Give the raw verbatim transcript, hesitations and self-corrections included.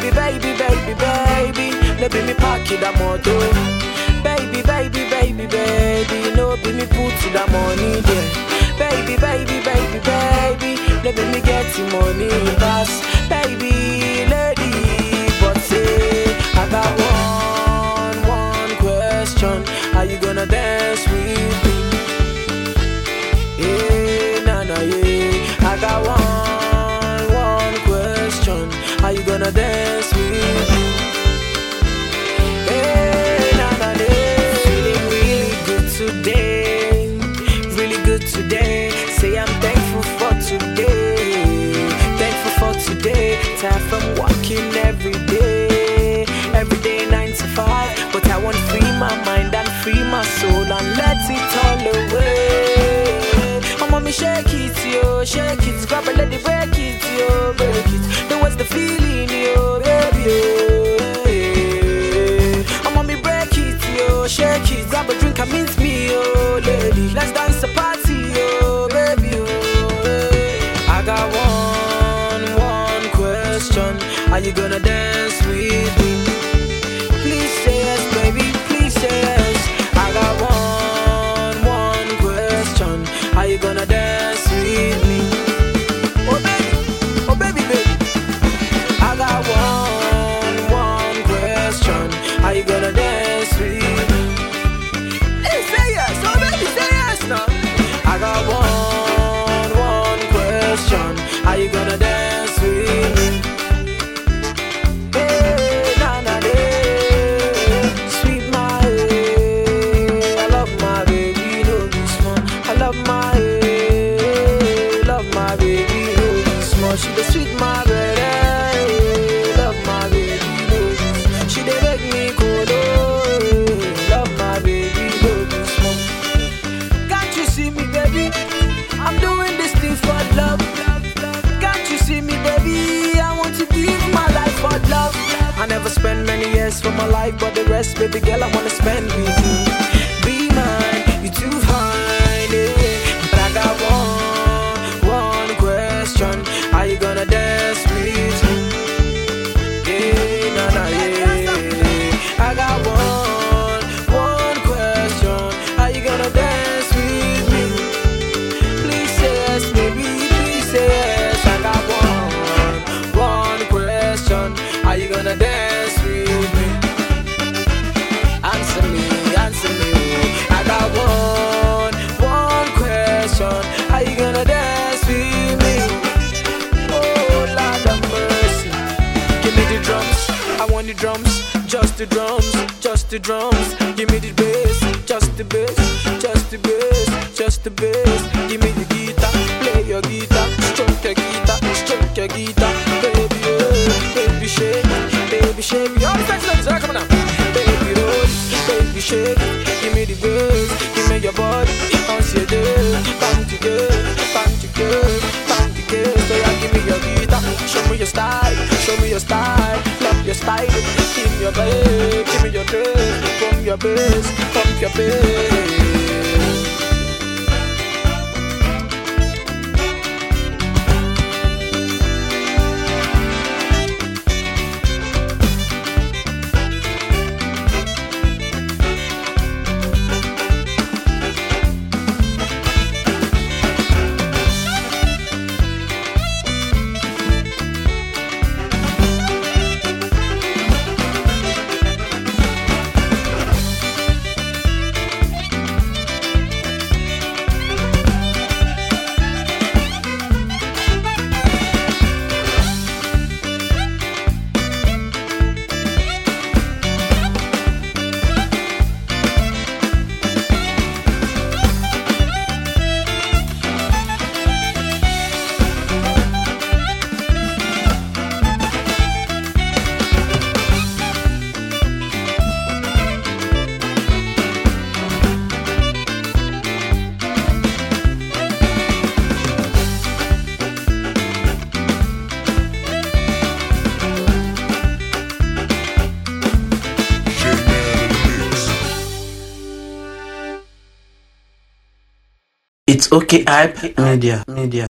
Baby, baby, baby, baby, no be me pack it that moto. Baby, baby, baby, baby, no be me put to the money there. Baby, baby, baby, baby, no be me get the money pass. Baby, lady, but say I got one, one question. Are you gonna dance with me? Yeah, nah, nah, yeah. I got one, one question. Are you gonna dance with me? Yeah, nah, nah, yeah. Feeling really good today, really good today. Say I'm thankful for today, thankful for today. Tired from working every day, every day nine to five. But I want free my mind and free my soul and let it all away. Mommy shake it, yo, shake it, grab it, let it break it, yo, break it. Then what's the feeling, yo, baby, yo. Oh, mommy break it, yo, shake it, grab a drink and meet me, yo, lady. Let's dance a party, yo, baby, yo. I got one, one question. Are you gonna dance with me? Please say yes, baby, please say yes. I got one, one question. Are you gonna dance with me? Oh baby, oh baby, baby. I got one, one question. Are you gonna dance with me? Hey, say yes, oh baby, say yes now. I got one, one question. Are you gonna dance with me? Hey, na na na, sweet my hey. I love my baby, no be small. I love my hey, love my baby, no be small. She dey sweet my baby, love my baby, no be small. She dey make me cold, oh, love my baby, no be small. Can't you see me, baby? I'm doing this thing for love. Can't you see me, baby? I want to give my life for love. I never spend many years for my life, but the rest, baby girl, I wanna spend with you. Be mine, you too fine, yeah. But I got one, one question. Are you gonna dance with me? Yeah, nah, nah, yeah. I got one, one question. Are you gonna dance with me? Please say yes, baby, please say yes. I got one, one question. Are you gonna dance with me? Answer me, answer me. I got one, one question. Are you gonna dance with me? Oh, Lord of mercy. Give me the drums, I want the drums. Just the drums, just the drums. Give me the bass, just the bass, just the bass, just the bass. Give me the guitar, play your guitar, stroke your guitar, stroke your guitar. Baby, oh, baby shake, baby shake. All the sex ladies, come on now. Baby roll, baby shake. Give me the bass, give me your body. Bounce your day, bang together, bang together, bang together. So yeah, give me your guitar, show me your style, show me your style, love your style. Give me your bass, give me your dress, pump your bass, pump your bass. It's okay, hype media, media.